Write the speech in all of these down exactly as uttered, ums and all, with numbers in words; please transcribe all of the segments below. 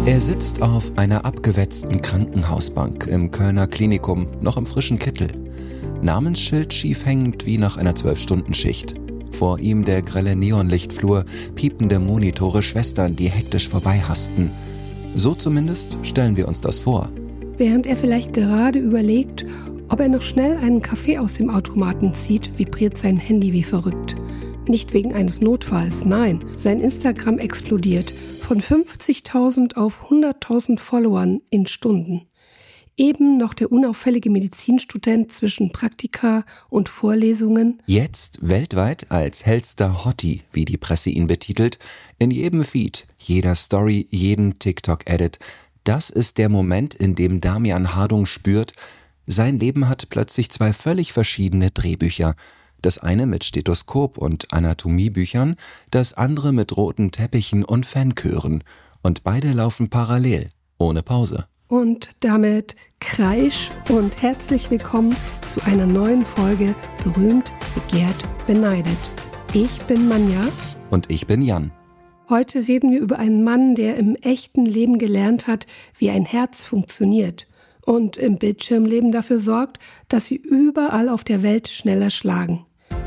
Er sitzt auf einer abgewetzten Krankenhausbank im Kölner Klinikum, noch im frischen Kittel. Namensschild schief hängend wie nach einer Zwölf-Stunden-Schicht. Vor ihm der grelle Neonlichtflur, piepende Monitore, Schwestern, die hektisch vorbeihasten. So zumindest stellen wir uns das vor. Während er vielleicht gerade überlegt, ob er noch schnell einen Kaffee aus dem Automaten zieht, vibriert sein Handy wie verrückt. Nicht wegen eines Notfalls, nein, sein Instagram explodiert von fünfzigtausend auf hunderttausend Followern in Stunden. Eben noch der unauffällige Medizinstudent zwischen Praktika und Vorlesungen. Jetzt weltweit als hellster Hottie, wie die Presse ihn betitelt, in jedem Feed, jeder Story, jeden TikTok-Edit. Das ist der Moment, in dem Damian Hardung spürt, sein Leben hat plötzlich zwei völlig verschiedene Drehbücher. Das eine mit Stethoskop und Anatomiebüchern, das andere mit roten Teppichen und Fanchören. Und beide laufen parallel, ohne Pause. Und damit Kreisch und herzlich willkommen zu einer neuen Folge Berühmt, begehrt, beneidet. Ich bin Manja. Und ich bin Jan. Heute reden wir über einen Mann, der im echten Leben gelernt hat, wie ein Herz funktioniert und im Bildschirmleben dafür sorgt, dass sie überall auf der Welt schneller schlagen.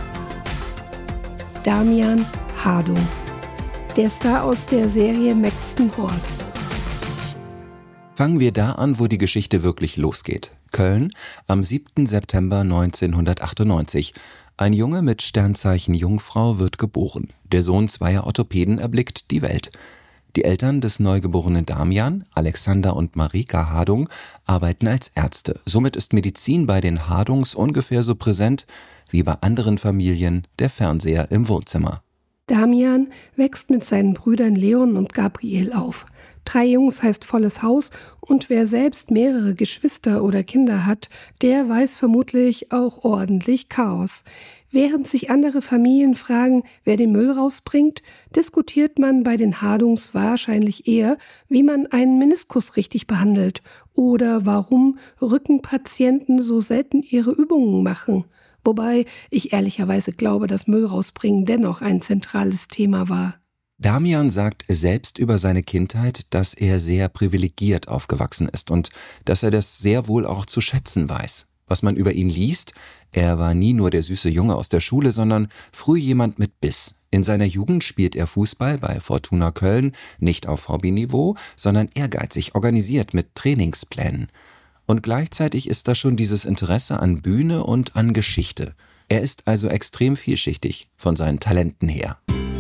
Damian Hardung, der Star aus der Serie Maxton Hall. Fangen wir da an, wo die Geschichte wirklich losgeht. Köln, am siebten September neunzehnhundertachtundneunzig. Ein Junge mit Sternzeichen Jungfrau wird geboren. Der Sohn zweier Orthopäden erblickt die Welt. Die Eltern des neugeborenen Damian, Alexander und Marika Hardung, arbeiten als Ärzte. Somit ist Medizin bei den Hardungs ungefähr so präsent wie bei anderen Familien der Fernseher im Wohnzimmer. Damian wächst mit seinen Brüdern Leon und Gabriel auf. Drei Jungs heißt volles Haus und wer selbst mehrere Geschwister oder Kinder hat, der weiß vermutlich auch ordentlich Chaos. Während sich andere Familien fragen, wer den Müll rausbringt, diskutiert man bei den Hardungs wahrscheinlich eher, wie man einen Meniskus richtig behandelt oder warum Rückenpatienten so selten ihre Übungen machen. Wobei ich ehrlicherweise glaube, dass Müll rausbringen dennoch ein zentrales Thema war. Damian sagt selbst über seine Kindheit, dass er sehr privilegiert aufgewachsen ist und dass er das sehr wohl auch zu schätzen weiß. Was man über ihn liest, er war nie nur der süße Junge aus der Schule, sondern früh jemand mit Biss. In seiner Jugend spielt er Fußball bei Fortuna Köln, nicht auf Hobbyniveau, sondern ehrgeizig, organisiert mit Trainingsplänen. Und gleichzeitig ist da schon dieses Interesse an Bühne und an Geschichte. Er ist also extrem vielschichtig von seinen Talenten her.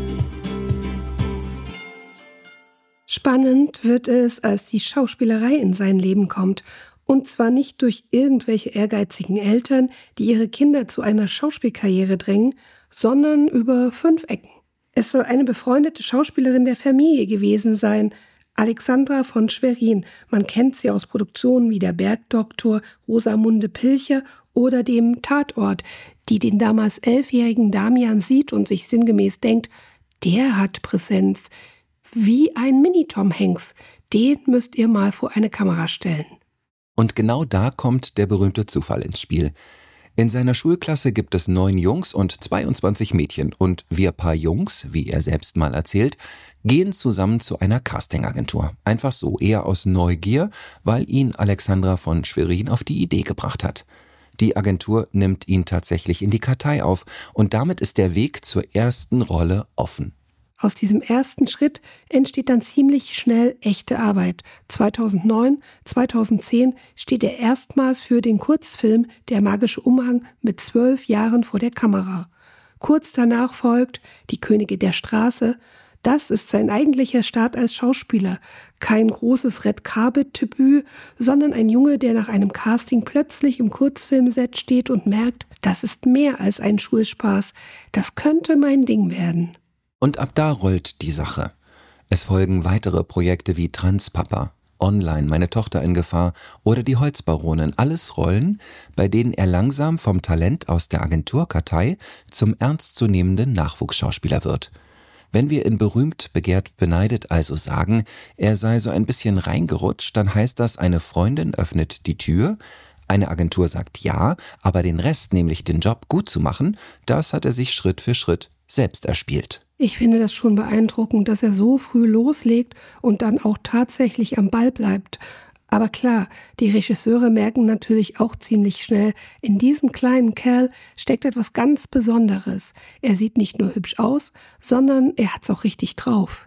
Spannend wird es, als die Schauspielerei in sein Leben kommt. Und zwar nicht durch irgendwelche ehrgeizigen Eltern, die ihre Kinder zu einer Schauspielkarriere drängen, sondern über fünf Ecken. Es soll eine befreundete Schauspielerin der Familie gewesen sein, Alexandra von Schwerin. Man kennt sie aus Produktionen wie Der Bergdoktor, Rosamunde Pilcher oder dem Tatort, die den damals elfjährigen Damian sieht und sich sinngemäß denkt, der hat Präsenz. Wie ein Mini-Tom Hanks, den müsst ihr mal vor eine Kamera stellen. Und genau da kommt der berühmte Zufall ins Spiel. In seiner Schulklasse gibt es neun Jungs und zweiundzwanzig Mädchen und wir paar Jungs, wie er selbst mal erzählt, gehen zusammen zu einer Castingagentur. Einfach so, eher aus Neugier, weil ihn Alexandra von Schwerin auf die Idee gebracht hat. Die Agentur nimmt ihn tatsächlich in die Kartei auf und damit ist der Weg zur ersten Rolle offen. Aus diesem ersten Schritt entsteht dann ziemlich schnell echte Arbeit. zweitausendneun, zweitausendzehn steht er erstmals für den Kurzfilm Der magische Umhang mit zwölf Jahren vor der Kamera. Kurz danach folgt Die Könige der Straße. Das ist sein eigentlicher Start als Schauspieler. Kein großes Red Carpet-Debüt, sondern ein Junge, der nach einem Casting plötzlich im Kurzfilmset steht und merkt, das ist mehr als ein Schulspaß. Das könnte mein Ding werden. Und ab da rollt die Sache. Es folgen weitere Projekte wie Transpapa, Online, Meine Tochter in Gefahr oder Die Holzbaronin. Alles Rollen, bei denen er langsam vom Talent aus der Agenturkartei zum ernstzunehmenden Nachwuchsschauspieler wird. Wenn wir in Berühmt, begehrt, beneidet also sagen, er sei so ein bisschen reingerutscht, dann heißt das, eine Freundin öffnet die Tür, eine Agentur sagt ja, aber den Rest, nämlich den Job gut zu machen, das hat er sich Schritt für Schritt selbst erspielt. Ich finde das schon beeindruckend, dass er so früh loslegt und dann auch tatsächlich am Ball bleibt. Aber klar, die Regisseure merken natürlich auch ziemlich schnell, in diesem kleinen Kerl steckt etwas ganz Besonderes. Er sieht nicht nur hübsch aus, sondern er hat's auch richtig drauf.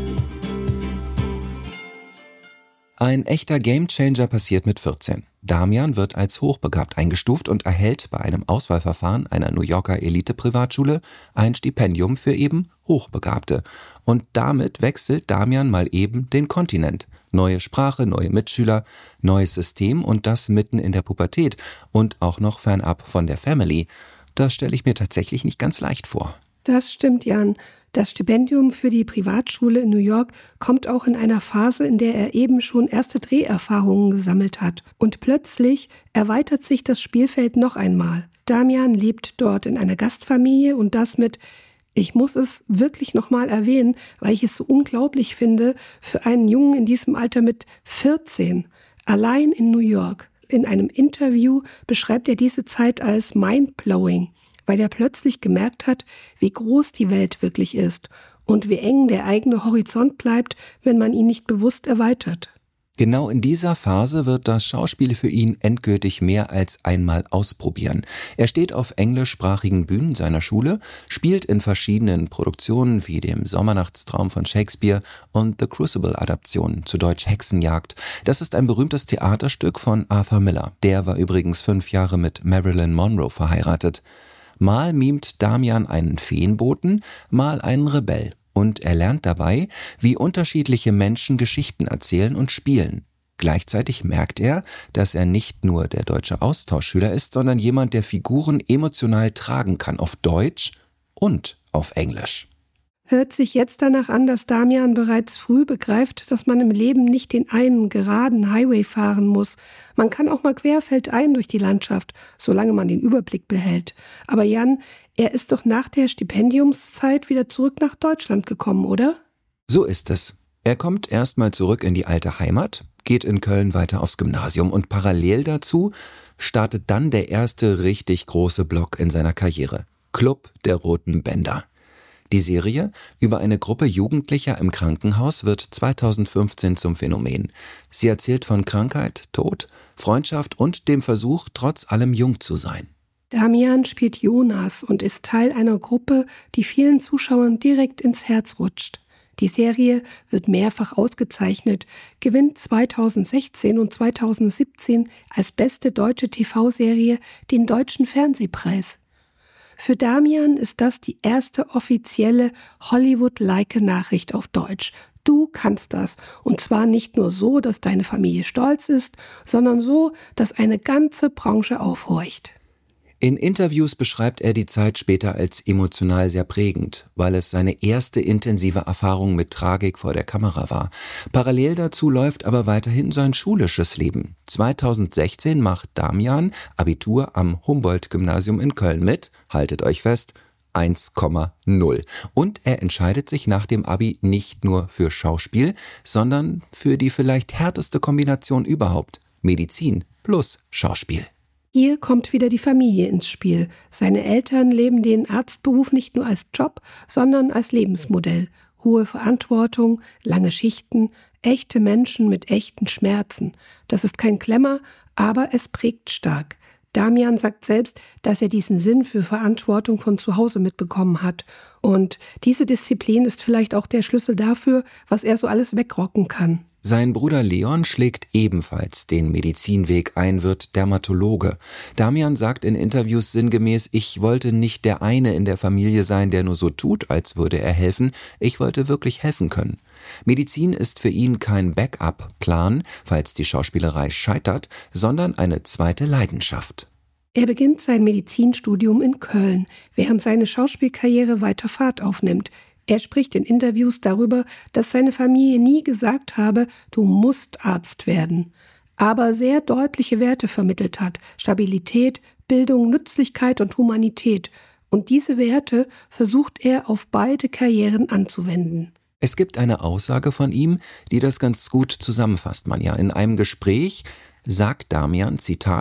Ein echter Gamechanger passiert mit vierzehn. Damian wird als hochbegabt eingestuft und erhält bei einem Auswahlverfahren einer New Yorker Elite-Privatschule ein Stipendium für eben Hochbegabte. Und damit wechselt Damian mal eben den Kontinent. Neue Sprache, neue Mitschüler, neues System und das mitten in der Pubertät und auch noch fernab von der Family. Das stelle ich mir tatsächlich nicht ganz leicht vor. Das stimmt, Jan. Das Stipendium für die Privatschule in New York kommt auch in einer Phase, in der er eben schon erste Dreherfahrungen gesammelt hat. Und plötzlich erweitert sich das Spielfeld noch einmal. Damian lebt dort in einer Gastfamilie und das mit, ich muss es wirklich nochmal erwähnen, weil ich es so unglaublich finde, für einen Jungen in diesem Alter mit vierzehn, allein in New York. In einem Interview beschreibt er diese Zeit als mindblowing, weil er plötzlich gemerkt hat, wie groß die Welt wirklich ist und wie eng der eigene Horizont bleibt, wenn man ihn nicht bewusst erweitert. Genau in dieser Phase wird das Schauspiel für ihn endgültig mehr als einmal ausprobieren. Er steht auf englischsprachigen Bühnen seiner Schule, spielt in verschiedenen Produktionen wie dem Sommernachtstraum von Shakespeare und The Crucible-Adaption, zu Deutsch Hexenjagd. Das ist ein berühmtes Theaterstück von Arthur Miller. Der war übrigens fünf Jahre mit Marilyn Monroe verheiratet. Mal mimt Damian einen Feenboten, mal einen Rebell. Und er lernt dabei, wie unterschiedliche Menschen Geschichten erzählen und spielen. Gleichzeitig merkt er, dass er nicht nur der deutsche Austauschschüler ist, sondern jemand, der Figuren emotional tragen kann, auf Deutsch und auf Englisch. Hört sich jetzt danach an, dass Damian bereits früh begreift, dass man im Leben nicht den einen geraden Highway fahren muss. Man kann auch mal querfeldein durch die Landschaft, solange man den Überblick behält. Aber Jan, er ist doch nach der Stipendiumszeit wieder zurück nach Deutschland gekommen, oder? So ist es. Er kommt erstmal zurück in die alte Heimat, geht in Köln weiter aufs Gymnasium und parallel dazu startet dann der erste richtig große Block in seiner Karriere. Club der Roten Bänder. Die Serie über eine Gruppe Jugendlicher im Krankenhaus wird zweitausendfünfzehn zum Phänomen. Sie erzählt von Krankheit, Tod, Freundschaft und dem Versuch, trotz allem jung zu sein. Damian spielt Jonas und ist Teil einer Gruppe, die vielen Zuschauern direkt ins Herz rutscht. Die Serie wird mehrfach ausgezeichnet, gewinnt zweitausendsechzehn und zweitausendsiebzehn als beste deutsche T V-Serie den Deutschen Fernsehpreis. Für Damian ist das die erste offizielle Hollywood-like Nachricht auf Deutsch. Du kannst das. Und zwar nicht nur so, dass deine Familie stolz ist, sondern so, dass eine ganze Branche aufhorcht. In Interviews beschreibt er die Zeit später als emotional sehr prägend, weil es seine erste intensive Erfahrung mit Tragik vor der Kamera war. Parallel dazu läuft aber weiterhin sein schulisches Leben. zweitausendsechzehn macht Damian Abitur am Humboldt-Gymnasium in Köln mit, haltet euch fest, eins Komma null. Und er entscheidet sich nach dem Abi nicht nur für Schauspiel, sondern für die vielleicht härteste Kombination überhaupt, Medizin plus Schauspiel. Hier kommt wieder die Familie ins Spiel. Seine Eltern leben den Arztberuf nicht nur als Job, sondern als Lebensmodell. Hohe Verantwortung, lange Schichten, echte Menschen mit echten Schmerzen. Das ist kein Klemmer, aber es prägt stark. Damian sagt selbst, dass er diesen Sinn für Verantwortung von zu Hause mitbekommen hat. Und diese Disziplin ist vielleicht auch der Schlüssel dafür, was er so alles wegrocken kann. Sein Bruder Leon schlägt ebenfalls den Medizinweg ein, wird Dermatologe. Damian sagt in Interviews sinngemäß, ich wollte nicht der eine in der Familie sein, der nur so tut, als würde er helfen. Ich wollte wirklich helfen können. Medizin ist für ihn kein Backup-Plan, falls die Schauspielerei scheitert, sondern eine zweite Leidenschaft. Er beginnt sein Medizinstudium in Köln, während seine Schauspielkarriere weiter Fahrt aufnimmt. Er spricht in Interviews darüber, dass seine Familie nie gesagt habe, du musst Arzt werden, aber sehr deutliche Werte vermittelt hat, Stabilität, Bildung, Nützlichkeit und Humanität. Und diese Werte versucht er auf beide Karrieren anzuwenden. Es gibt eine Aussage von ihm, die das ganz gut zusammenfasst, Manja. In einem Gespräch sagt Damian, Zitat,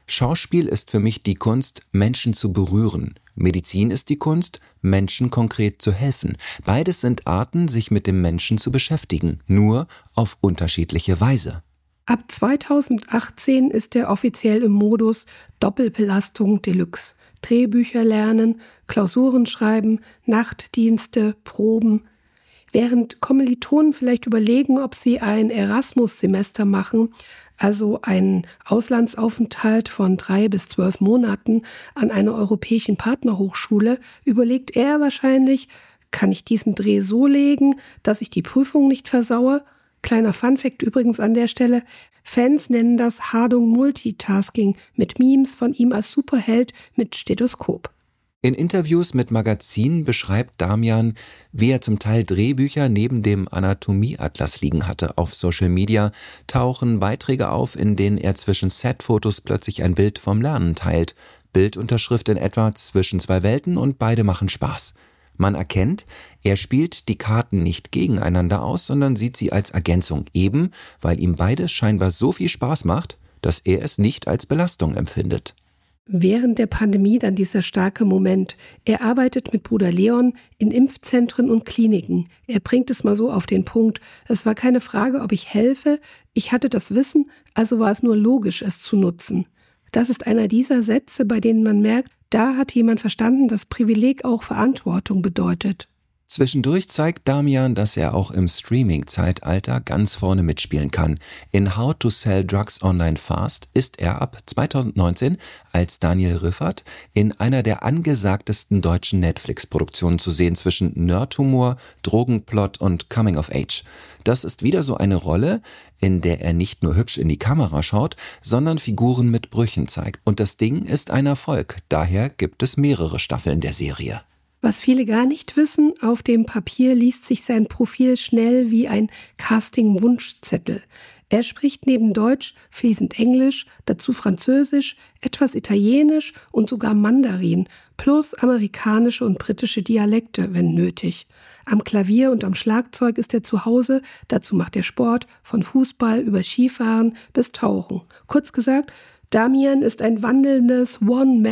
Schauspiel ist für mich die Kunst, Menschen zu berühren. Medizin ist die Kunst, Menschen konkret zu helfen. Beides sind Arten, sich mit dem Menschen zu beschäftigen, nur auf unterschiedliche Weise. Ab zweitausendachtzehn ist er offiziell im Modus Doppelbelastung Deluxe. Drehbücher lernen, Klausuren schreiben, Nachtdienste, Proben. Während Kommilitonen vielleicht überlegen, ob sie ein Erasmus-Semester machen, also einen Auslandsaufenthalt von drei bis zwölf Monaten an einer europäischen Partnerhochschule, überlegt er wahrscheinlich, kann ich diesen Dreh so legen, dass ich die Prüfung nicht versaue? Kleiner Funfact übrigens an der Stelle, Fans nennen das Hardung Multitasking mit Memes von ihm als Superheld mit Stethoskop. In Interviews mit Magazinen beschreibt Damian, wie er zum Teil Drehbücher neben dem Anatomieatlas liegen hatte. Auf Social Media tauchen Beiträge auf, in denen er zwischen Setfotos plötzlich ein Bild vom Lernen teilt. Bildunterschrift in etwa zwischen zwei Welten und beide machen Spaß. Man erkennt, er spielt die Karten nicht gegeneinander aus, sondern sieht sie als Ergänzung, eben weil ihm beides scheinbar so viel Spaß macht, dass er es nicht als Belastung empfindet. Während der Pandemie dann dieser starke Moment. Er arbeitet mit Bruder Leon in Impfzentren und Kliniken. Er bringt es mal so auf den Punkt. Es war keine Frage, ob ich helfe. Ich hatte das Wissen, also war es nur logisch, es zu nutzen. Das ist einer dieser Sätze, bei denen man merkt, da hat jemand verstanden, dass Privileg auch Verantwortung bedeutet. Zwischendurch zeigt Damian, dass er auch im Streaming-Zeitalter ganz vorne mitspielen kann. In How to Sell Drugs Online Fast ist er ab zweitausendneunzehn als Daniel Riffert in einer der angesagtesten deutschen Netflix-Produktionen zu sehen zwischen Nerdhumor, Drogenplot und Coming of Age. Das ist wieder so eine Rolle, in der er nicht nur hübsch in die Kamera schaut, sondern Figuren mit Brüchen zeigt. Und das Ding ist ein Erfolg, daher gibt es mehrere Staffeln der Serie. Was viele gar nicht wissen, auf dem Papier liest sich sein Profil schnell wie ein Casting-Wunschzettel. Er spricht neben Deutsch fließend Englisch, dazu Französisch, etwas Italienisch und sogar Mandarin, plus amerikanische und britische Dialekte, wenn nötig. Am Klavier und am Schlagzeug ist er zu Hause, dazu macht er Sport, von Fußball über Skifahren bis Tauchen. Kurz gesagt, Damian ist ein wandelndes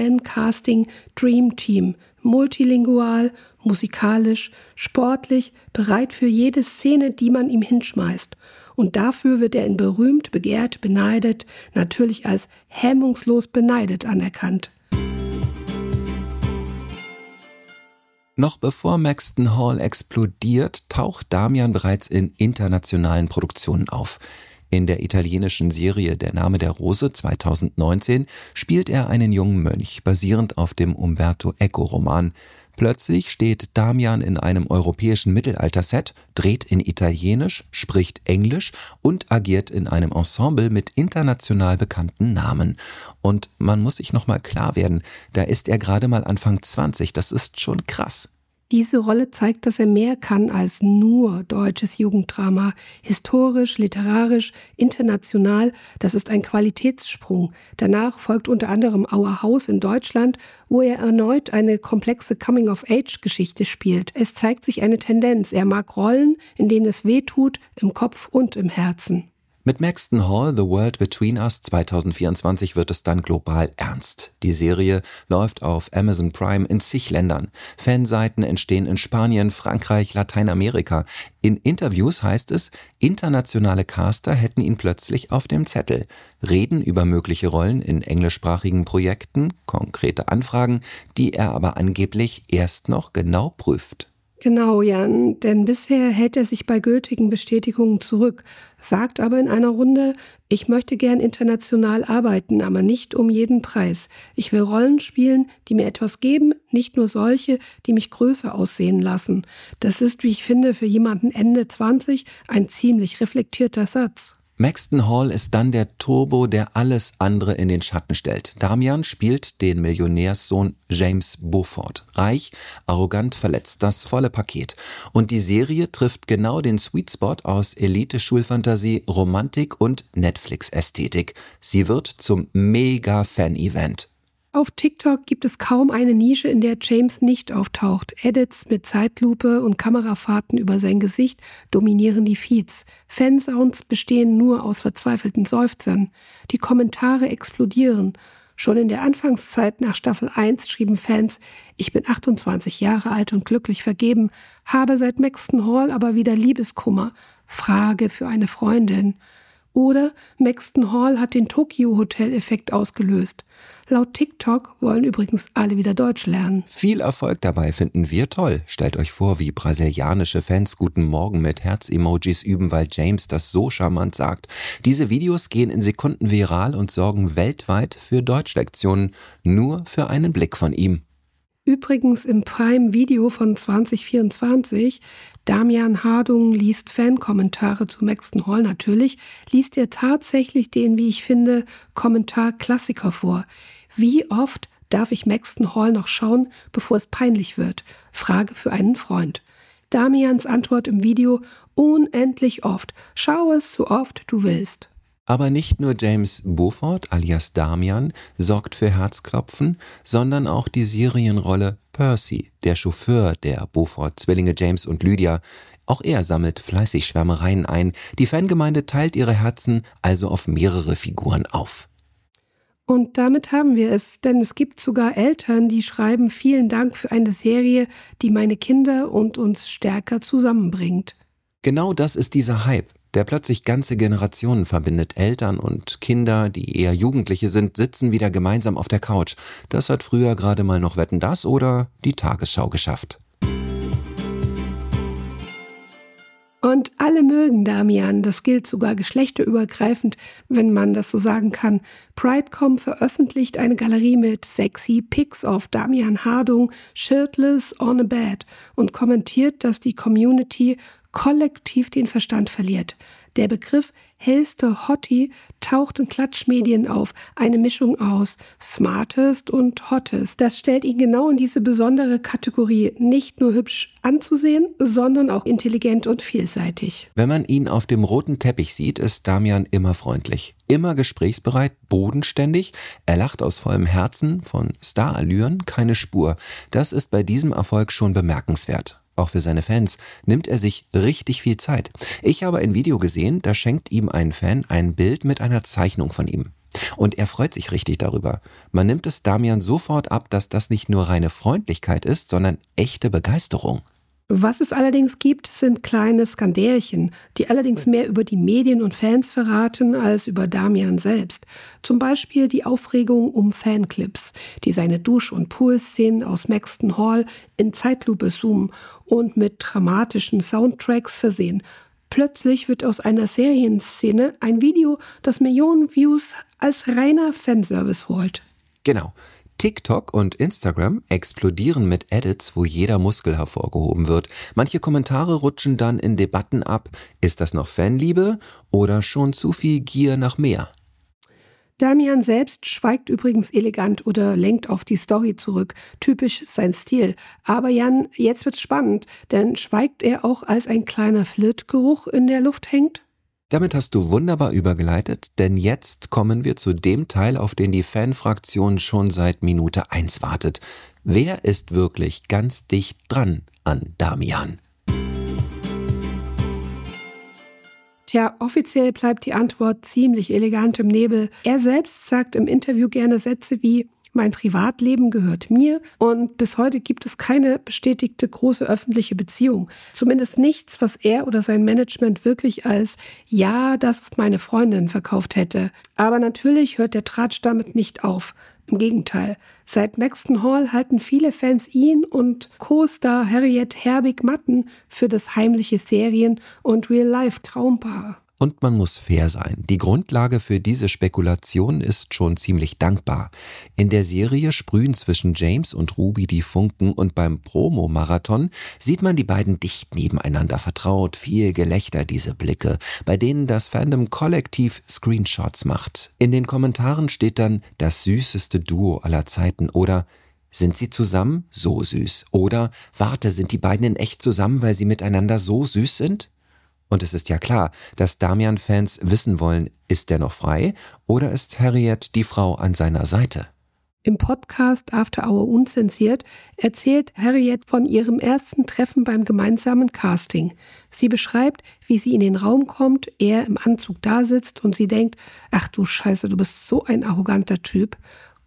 One-Man-Casting-Dream-Team, multilingual, musikalisch, sportlich, bereit für jede Szene, die man ihm hinschmeißt. Und dafür wird er in berühmt, begehrt, beneidet, natürlich als hemmungslos beneidet anerkannt. Noch bevor Maxton Hall explodiert, taucht Damian bereits in internationalen Produktionen auf. In der italienischen Serie Der Name der Rose zweitausendneunzehn spielt er einen jungen Mönch, basierend auf dem Umberto Eco-Roman. Plötzlich steht Damian in einem europäischen Mittelalter-Set, dreht in Italienisch, spricht Englisch und agiert in einem Ensemble mit international bekannten Namen. Und man muss sich nochmal klar werden, da ist er gerade mal Anfang zwanzig, das ist schon krass. Diese Rolle zeigt, dass er mehr kann als nur deutsches Jugenddrama. Historisch, literarisch, international, das ist ein Qualitätssprung. Danach folgt unter anderem Our House in Deutschland, wo er erneut eine komplexe Coming-of-Age-Geschichte spielt. Es zeigt sich eine Tendenz. Er mag Rollen, in denen es weh tut, im Kopf und im Herzen. Mit Maxton Hall, The World Between Us zweitausendvierundzwanzig wird es dann global ernst. Die Serie läuft auf Amazon Prime in zig Ländern. Fanseiten entstehen in Spanien, Frankreich, Lateinamerika. In Interviews heißt es, internationale Caster hätten ihn plötzlich auf dem Zettel. Reden über mögliche Rollen in englischsprachigen Projekten, konkrete Anfragen, die er aber angeblich erst noch genau prüft. Genau, Jan, denn bisher hält er sich bei gültigen Bestätigungen zurück, sagt aber in einer Runde, ich möchte gern international arbeiten, aber nicht um jeden Preis. Ich will Rollen spielen, die mir etwas geben, nicht nur solche, die mich größer aussehen lassen. Das ist, wie ich finde, für jemanden Ende zwanzig ein ziemlich reflektierter Satz. Maxton Hall ist dann der Turbo, der alles andere in den Schatten stellt. Damian spielt den Millionärssohn James Beaufort. Reich, arrogant, verletzt, das volle Paket. Und die Serie trifft genau den Sweet Spot aus Elite-Schulfantasie, Romantik und Netflix-Ästhetik. Sie wird zum Mega-Fan-Event. Auf TikTok gibt es kaum eine Nische, in der James nicht auftaucht. Edits mit Zeitlupe und Kamerafahrten über sein Gesicht dominieren die Feeds. Fansounds bestehen nur aus verzweifelten Seufzern. Die Kommentare explodieren. Schon in der Anfangszeit nach Staffel eins schrieben Fans: Ich bin achtundzwanzig Jahre alt und glücklich vergeben, habe seit Maxton Hall aber wieder Liebeskummer. Frage für eine Freundin. Oder Maxton Hall hat den Tokyo-Hotel-Effekt ausgelöst. Laut TikTok wollen übrigens alle wieder Deutsch lernen. Viel Erfolg dabei finden wir toll. Stellt euch vor, wie brasilianische Fans Guten Morgen mit Herz-Emojis üben, weil James das so charmant sagt. Diese Videos gehen in Sekunden viral und sorgen weltweit für Deutschlektionen. Nur für einen Blick von ihm. Übrigens im Prime-Video von zwanzig vierundzwanzig, Damian Hardung liest Fan-Kommentare zu Maxton Hall natürlich, liest er tatsächlich den, wie ich finde, Kommentar-Klassiker vor. Wie oft darf ich Maxton Hall noch schauen, bevor es peinlich wird? Frage für einen Freund. Damians Antwort im Video: unendlich oft. Schau es so oft du willst. Aber nicht nur James Beaufort alias Damian sorgt für Herzklopfen, sondern auch die Serienrolle Percy, der Chauffeur der Beaufort-Zwillinge James und Lydia. Auch er sammelt fleißig Schwärmereien ein. Die Fangemeinde teilt ihre Herzen also auf mehrere Figuren auf. Und damit haben wir es, denn es gibt sogar Eltern, die schreiben: Vielen Dank für eine Serie, die meine Kinder und uns stärker zusammenbringt. Genau das ist dieser Hype, der plötzlich ganze Generationen verbindet. Eltern und Kinder, die eher Jugendliche sind, sitzen wieder gemeinsam auf der Couch. Das hat früher gerade mal noch Wetten, dass oder die Tagesschau geschafft. Und alle mögen Damian, das gilt sogar geschlechterübergreifend, wenn man das so sagen kann. Pride Punkt com veröffentlicht eine Galerie mit sexy Pics auf Damian Hardung, shirtless on a bed, und kommentiert, dass die Community kollektiv den Verstand verliert. Der Begriff hellste Hottie taucht in Klatschmedien auf, eine Mischung aus smartest und hottest. Das stellt ihn genau in diese besondere Kategorie, nicht nur hübsch anzusehen, sondern auch intelligent und vielseitig. Wenn man ihn auf dem roten Teppich sieht, ist Damian immer freundlich, immer gesprächsbereit, bodenständig, er lacht aus vollem Herzen, von Starallüren keine Spur. Das ist bei diesem Erfolg schon bemerkenswert. Auch für seine Fans nimmt er sich richtig viel Zeit. Ich habe ein Video gesehen, da schenkt ihm ein Fan ein Bild mit einer Zeichnung von ihm. Und er freut sich richtig darüber. Man nimmt es Damian sofort ab, dass das nicht nur reine Freundlichkeit ist, sondern echte Begeisterung. Was es allerdings gibt, sind kleine Skandälchen, die allerdings mehr über die Medien und Fans verraten als über Damian selbst. Zum Beispiel die Aufregung um Fanclips, die seine Dusch- und Pool-Szenen aus Maxton Hall in Zeitlupe zoomen und mit dramatischen Soundtracks versehen. Plötzlich wird aus einer Serienszene ein Video, das Millionen Views als reiner Fanservice holt. Genau. TikTok und Instagram explodieren mit Edits, wo jeder Muskel hervorgehoben wird. Manche Kommentare rutschen dann in Debatten ab. Ist das noch Fanliebe oder schon zu viel Gier nach mehr? Damian selbst schweigt übrigens elegant oder lenkt auf die Story zurück. Typisch sein Stil. Aber Jan, jetzt wird's spannend, denn schweigt er auch, als ein kleiner Flirtgeruch in der Luft hängt? Damit hast du wunderbar übergeleitet, denn jetzt kommen wir zu dem Teil, auf den die Fanfraktion schon seit Minute eins wartet. Wer ist wirklich ganz dicht dran an Damian? Tja, offiziell bleibt die Antwort ziemlich elegant im Nebel. Er selbst sagt im Interview gerne Sätze wie: Mein Privatleben gehört mir, und bis heute gibt es keine bestätigte große öffentliche Beziehung. Zumindest nichts, was er oder sein Management wirklich als „Ja, das ist meine Freundin" verkauft hätte. Aber natürlich hört der Tratsch damit nicht auf. Im Gegenteil, seit Maxton Hall halten viele Fans ihn und Co-Star Harriet Herbig-Matten für das heimliche Serien- und Real-Life-Traumpaar. Und man muss fair sein. Die Grundlage für diese Spekulation ist schon ziemlich dankbar. In der Serie sprühen zwischen James und Ruby die Funken und beim Promo-Marathon sieht man die beiden dicht nebeneinander vertraut. Viel Gelächter, diese Blicke, bei denen das Fandom kollektiv Screenshots macht. In den Kommentaren steht dann das süßeste Duo aller Zeiten oder sind sie zusammen? So süß. Oder warte, sind die beiden in echt zusammen, weil sie miteinander so süß sind? Und es ist ja klar, dass Damian-Fans wissen wollen, ist er noch frei oder ist Harriet die Frau an seiner Seite? Im Podcast After Hour Unzensiert erzählt Harriet von ihrem ersten Treffen beim gemeinsamen Casting. Sie beschreibt, wie sie in den Raum kommt, er im Anzug da sitzt und sie denkt: Ach du Scheiße, du bist so ein arroganter Typ.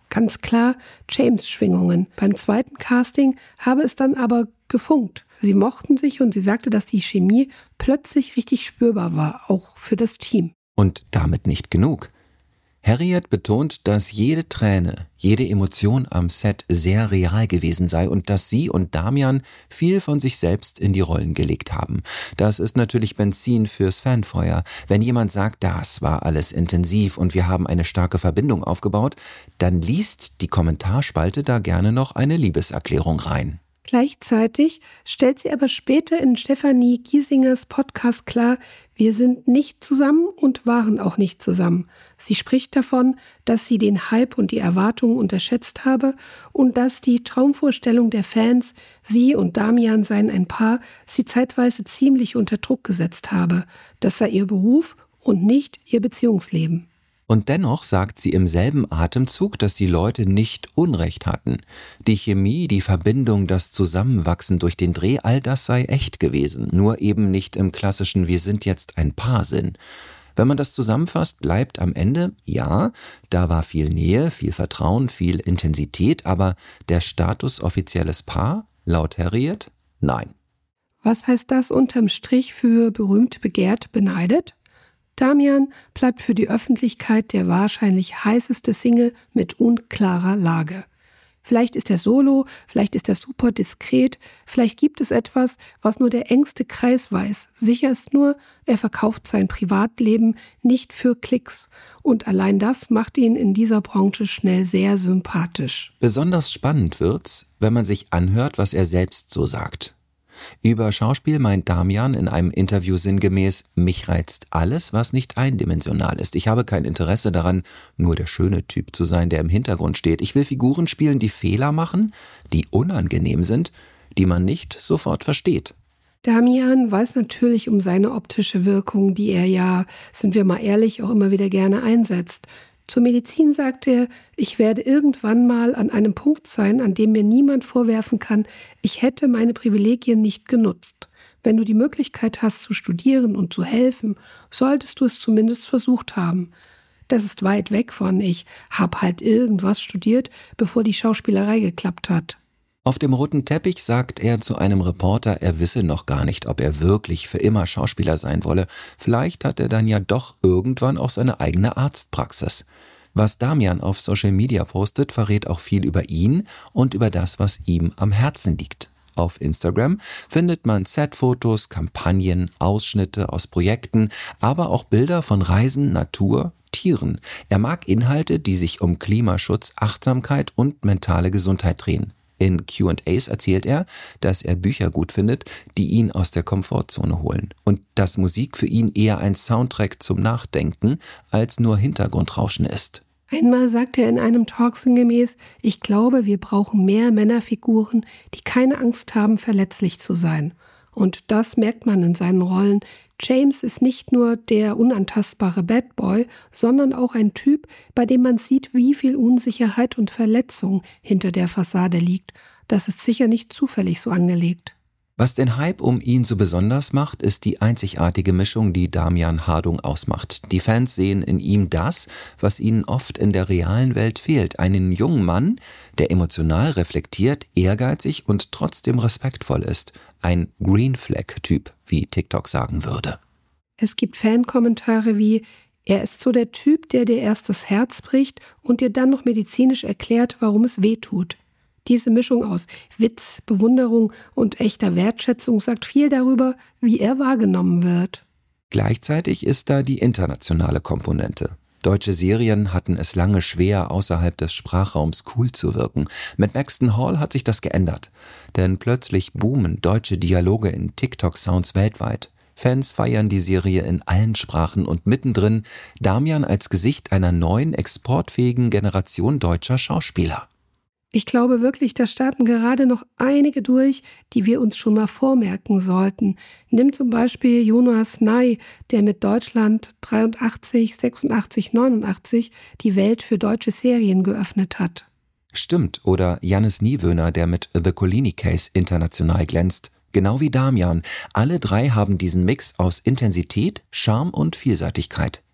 Ganz klar James-Schwingungen. Beim zweiten Casting habe es dann aber gefunkt. Sie mochten sich und sie sagte, dass die Chemie plötzlich richtig spürbar war, auch für das Team. Und damit nicht genug. Harriet betont, dass jede Träne, jede Emotion am Set sehr real gewesen sei und dass sie und Damian viel von sich selbst in die Rollen gelegt haben. Das ist natürlich Benzin fürs Fanfeuer. Wenn jemand sagt, das war alles intensiv und wir haben eine starke Verbindung aufgebaut, dann liest die Kommentarspalte da gerne noch eine Liebeserklärung rein. Gleichzeitig stellt sie aber später in Stefanie Giesingers Podcast klar, wir sind nicht zusammen und waren auch nicht zusammen. Sie spricht davon, dass sie den Hype und die Erwartungen unterschätzt habe und dass die Traumvorstellung der Fans, sie und Damian seien ein Paar, sie zeitweise ziemlich unter Druck gesetzt habe. Das sei ihr Beruf und nicht ihr Beziehungsleben. Und dennoch sagt sie im selben Atemzug, dass die Leute nicht Unrecht hatten. Die Chemie, die Verbindung, das Zusammenwachsen durch den Dreh, all das sei echt gewesen. Nur eben nicht im klassischen Wir sind jetzt ein Paar-Sinn. Wenn man das zusammenfasst, bleibt am Ende, ja, da war viel Nähe, viel Vertrauen, viel Intensität, aber der Status offizielles Paar, laut Harriet, nein. Was heißt das unterm Strich für berühmt, begehrt, beneidet? Damian bleibt für die Öffentlichkeit der wahrscheinlich heißeste Single mit unklarer Lage. Vielleicht ist er solo, vielleicht ist er super diskret, vielleicht gibt es etwas, was nur der engste Kreis weiß. Sicher ist nur, er verkauft sein Privatleben nicht für Klicks. Und allein das macht ihn in dieser Branche schnell sehr sympathisch. Besonders spannend wird's, wenn man sich anhört, was er selbst so sagt. Über Schauspiel meint Damian in einem Interview sinngemäß, mich reizt alles, was nicht eindimensional ist. Ich habe kein Interesse daran, nur der schöne Typ zu sein, der im Hintergrund steht. Ich will Figuren spielen, die Fehler machen, die unangenehm sind, die man nicht sofort versteht. Damian weiß natürlich um seine optische Wirkung, die er ja, sind wir mal ehrlich, auch immer wieder gerne einsetzt. Zur Medizin sagt er, ich werde irgendwann mal an einem Punkt sein, an dem mir niemand vorwerfen kann, ich hätte meine Privilegien nicht genutzt. Wenn du die Möglichkeit hast zu studieren und zu helfen, solltest du es zumindest versucht haben. Das ist weit weg von ich habe halt irgendwas studiert, bevor die Schauspielerei geklappt hat. Auf dem roten Teppich sagt er zu einem Reporter, er wisse noch gar nicht, ob er wirklich für immer Schauspieler sein wolle. Vielleicht hat er dann ja doch irgendwann auch seine eigene Arztpraxis. Was Damian auf Social Media postet, verrät auch viel über ihn und über das, was ihm am Herzen liegt. Auf Instagram findet man Setfotos, Kampagnen, Ausschnitte aus Projekten, aber auch Bilder von Reisen, Natur, Tieren. Er mag Inhalte, die sich um Klimaschutz, Achtsamkeit und mentale Gesundheit drehen. In Q and A's erzählt er, dass er Bücher gut findet, die ihn aus der Komfortzone holen und dass Musik für ihn eher ein Soundtrack zum Nachdenken als nur Hintergrundrauschen ist. Einmal sagt er in einem Talk sinngemäß, ich glaube, wir brauchen mehr Männerfiguren, die keine Angst haben, verletzlich zu sein. Und das merkt man in seinen Rollen. James ist nicht nur der unantastbare Bad Boy, sondern auch ein Typ, bei dem man sieht, wie viel Unsicherheit und Verletzung hinter der Fassade liegt. Das ist sicher nicht zufällig so angelegt. Was den Hype um ihn so besonders macht, ist die einzigartige Mischung, die Damian Hardung ausmacht. Die Fans sehen in ihm das, was ihnen oft in der realen Welt fehlt. Einen jungen Mann, der emotional reflektiert, ehrgeizig und trotzdem respektvoll ist. Ein Green Flag-Typ, wie TikTok sagen würde. Es gibt Fankommentare wie, er ist so der Typ, der dir erst das Herz bricht und dir dann noch medizinisch erklärt, warum es weh tut. Diese Mischung aus Witz, Bewunderung und echter Wertschätzung sagt viel darüber, wie er wahrgenommen wird. Gleichzeitig ist da die internationale Komponente. Deutsche Serien hatten es lange schwer, außerhalb des Sprachraums cool zu wirken. Mit Maxton Hall hat sich das geändert. Denn plötzlich boomen deutsche Dialoge in TikTok-Sounds weltweit. Fans feiern die Serie in allen Sprachen und mittendrin Damian als Gesicht einer neuen, exportfähigen Generation deutscher Schauspieler. Ich glaube wirklich, da starten gerade noch einige durch, die wir uns schon mal vormerken sollten. Nimm zum Beispiel Jonas Ney, der mit Deutschland dreiundachtzig, sechsundachtzig, neunundachtzig die Welt für deutsche Serien geöffnet hat. Stimmt, oder Jannis Niewöhner, der mit The Collini Case international glänzt. Genau wie Damian. Alle drei haben diesen Mix aus Intensität, Charme und Vielseitigkeit.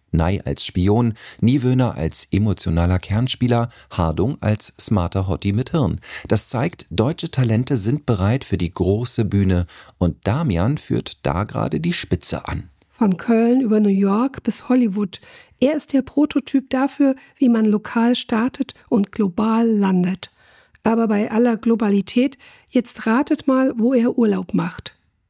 Ney als Spion, Niewöhner als emotionaler Kernspieler, Hardung als smarter Hottie mit Hirn. Das zeigt, deutsche Talente sind bereit für die große Bühne und Damian führt da gerade die Spitze an. Von Köln über New York bis Hollywood. Er ist der Prototyp dafür, wie man lokal startet und global landet. Aber bei aller Globalität, jetzt ratet mal, wo er Urlaub macht.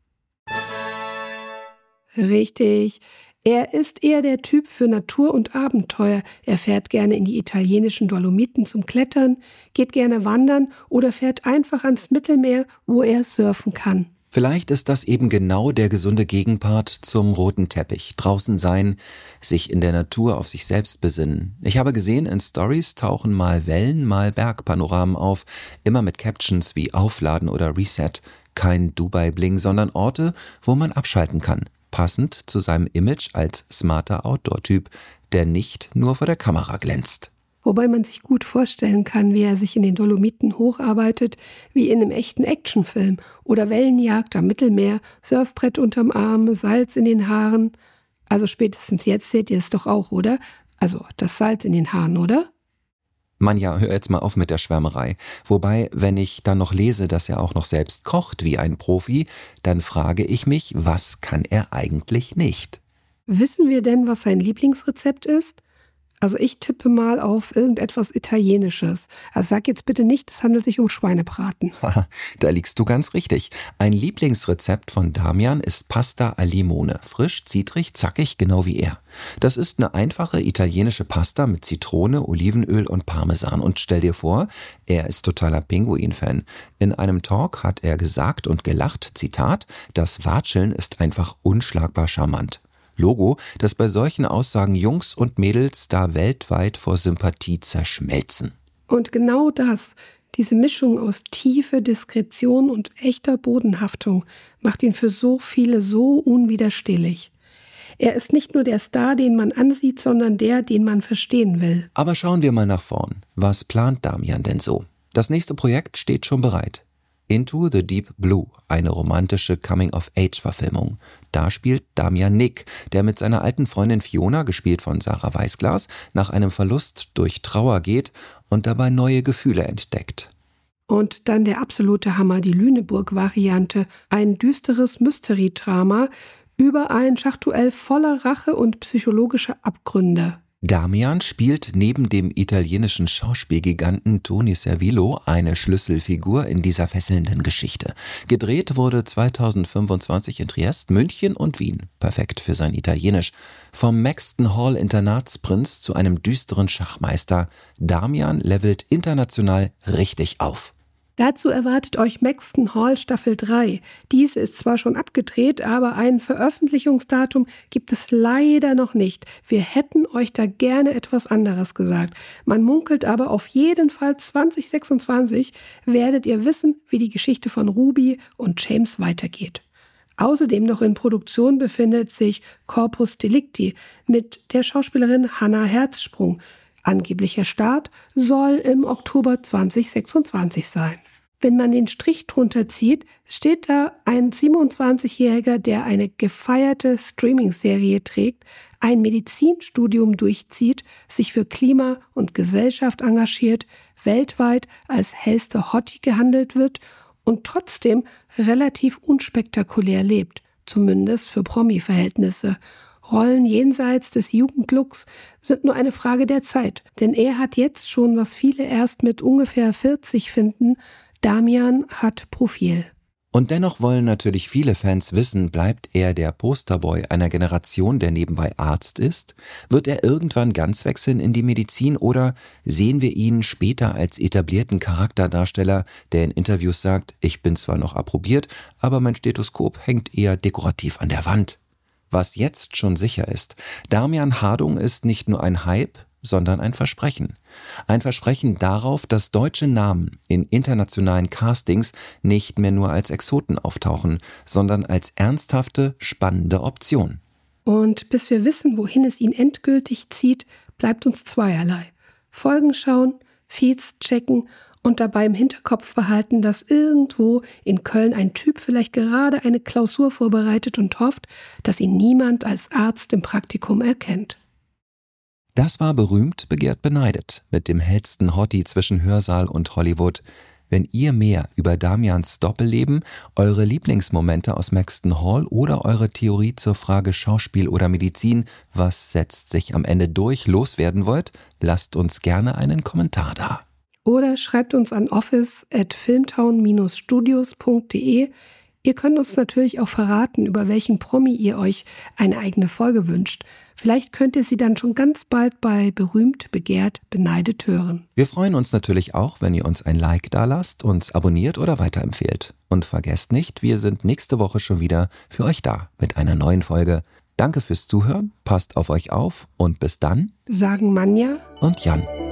Richtig. Er ist eher der Typ für Natur und Abenteuer. Er fährt gerne in die italienischen Dolomiten zum Klettern, geht gerne wandern oder fährt einfach ans Mittelmeer, wo er surfen kann. Vielleicht ist das eben genau der gesunde Gegenpart zum roten Teppich. Draußen sein, sich in der Natur auf sich selbst besinnen. Ich habe gesehen, in Stories tauchen mal Wellen, mal Bergpanoramen auf, immer mit Captions wie Aufladen oder Reset. Kein Dubai-Bling, sondern Orte, wo man abschalten kann. Passend zu seinem Image als smarter Outdoor-Typ, der nicht nur vor der Kamera glänzt. Wobei man sich gut vorstellen kann, wie er sich in den Dolomiten hocharbeitet, wie in einem echten Actionfilm oder Wellenjagd am Mittelmeer, Surfbrett unterm Arm, Salz in den Haaren. Also spätestens jetzt seht ihr es doch auch, oder? Also das Salz in den Haaren, oder? Manja, hör jetzt mal auf mit der Schwärmerei. Wobei, wenn ich dann noch lese, dass er auch noch selbst kocht wie ein Profi, dann frage ich mich, was kann er eigentlich nicht? Wissen wir denn, was sein Lieblingsrezept ist? Also ich tippe mal auf irgendetwas Italienisches. Also sag jetzt bitte nicht, es handelt sich um Schweinebraten. Haha, da liegst du ganz richtig. Ein Lieblingsrezept von Damian ist Pasta al Limone. Frisch, zitrig, zackig, genau wie er. Das ist eine einfache italienische Pasta mit Zitrone, Olivenöl und Parmesan. Und stell dir vor, er ist totaler Pinguin-Fan. In einem Talk hat er gesagt und gelacht, Zitat, das Watscheln ist einfach unschlagbar charmant. Logo, dass bei solchen Aussagen Jungs und Mädels da weltweit vor Sympathie zerschmelzen. Und genau das, diese Mischung aus Tiefe, Diskretion und echter Bodenhaftung, macht ihn für so viele so unwiderstehlich. Er ist nicht nur der Star, den man ansieht, sondern der, den man verstehen will. Aber schauen wir mal nach vorn. Was plant Damian denn so? Das nächste Projekt steht schon bereit. Into the Deep Blue, eine romantische Coming-of-Age-Verfilmung. Da spielt Damian Nick, der mit seiner alten Freundin Fiona, gespielt von Sarah Weißglas, nach einem Verlust durch Trauer geht und dabei neue Gefühle entdeckt. Und dann der absolute Hammer, die Lüneburg-Variante, ein düsteres Mystery-Drama über ein Schachduell voller Rache und psychologischer Abgründe. Damian spielt neben dem italienischen Schauspielgiganten Tony Servillo eine Schlüsselfigur in dieser fesselnden Geschichte. Gedreht wurde zweitausendfünfundzwanzig in Triest, München und Wien. Perfekt für sein Italienisch. Vom Maxton Hall Internatsprinz zu einem düsteren Schachmeister. Damian levelt international richtig auf. Dazu erwartet euch Maxton Hall Staffel drei. Diese ist zwar schon abgedreht, aber ein Veröffentlichungsdatum gibt es leider noch nicht. Wir hätten euch da gerne etwas anderes gesagt. Man munkelt aber auf jeden Fall zwanzig sechsundzwanzig werdet ihr wissen, wie die Geschichte von Ruby und James weitergeht. Außerdem noch in Produktion befindet sich Corpus Delicti mit der Schauspielerin Hannah Herzsprung. Angeblicher Start soll im Oktober zwanzig sechsundzwanzig sein. Wenn man den Strich drunter zieht, steht da ein siebenundzwanzigjähriger, der eine gefeierte Streaming-Serie trägt, ein Medizinstudium durchzieht, sich für Klima und Gesellschaft engagiert, weltweit als hellster Hottie gehandelt wird und trotzdem relativ unspektakulär lebt, zumindest für Promi-Verhältnisse. Rollen jenseits des Jugendlooks sind nur eine Frage der Zeit, denn er hat jetzt schon, was viele erst mit ungefähr vierzig finden, Damian hat Profil. Und dennoch wollen natürlich viele Fans wissen, bleibt er der Posterboy einer Generation, der nebenbei Arzt ist? Wird er irgendwann ganz wechseln in die Medizin oder sehen wir ihn später als etablierten Charakterdarsteller, der in Interviews sagt, ich bin zwar noch approbiert, aber mein Stethoskop hängt eher dekorativ an der Wand? Was jetzt schon sicher ist, Damian Hardung ist nicht nur ein Hype, sondern ein Versprechen. Ein Versprechen darauf, dass deutsche Namen in internationalen Castings nicht mehr nur als Exoten auftauchen, sondern als ernsthafte, spannende Option. Und bis wir wissen, wohin es ihn endgültig zieht, bleibt uns zweierlei. Folgen schauen, Feeds checken und dabei im Hinterkopf behalten, dass irgendwo in Köln ein Typ vielleicht gerade eine Klausur vorbereitet und hofft, dass ihn niemand als Arzt im Praktikum erkennt. Das war Berühmt, begehrt, beneidet mit dem hellsten Hottie zwischen Hörsaal und Hollywood. Wenn ihr mehr über Damians Doppelleben, eure Lieblingsmomente aus Maxton Hall oder eure Theorie zur Frage Schauspiel oder Medizin, was setzt sich am Ende durch, loswerden wollt, lasst uns gerne einen Kommentar da. Oder schreibt uns an office at filmtown studios punkt de. Ihr könnt uns natürlich auch verraten, über welchen Promi ihr euch eine eigene Folge wünscht. Vielleicht könnt ihr sie dann schon ganz bald bei Berühmt, begehrt, beneidet hören. Wir freuen uns natürlich auch, wenn ihr uns ein Like dalasst, uns abonniert oder weiterempfehlt. Und vergesst nicht, wir sind nächste Woche schon wieder für euch da mit einer neuen Folge. Danke fürs Zuhören, passt auf euch auf und bis dann, sagen Manja und Jan.